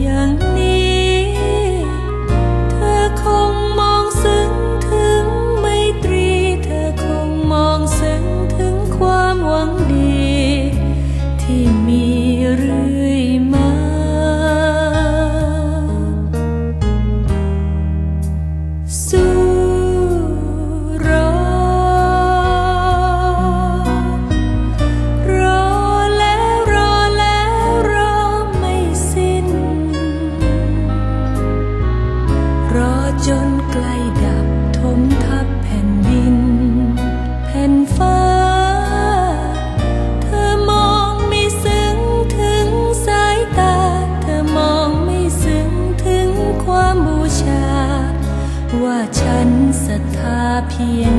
อย่างนี้เธอคงมองซึ้งถึงไมตรีเธอคงมองซึ้งถึงความหวังดีที่มีเรื่อยมาสู้รอจนใกล้ดับถมทับแผ่นดินแผ่นฟ้าเธอมองไม่ซึ้งถึงสายตาเธอมองไม่ซึ้งถึงความบูชาว่าฉันศรัทธาเพียง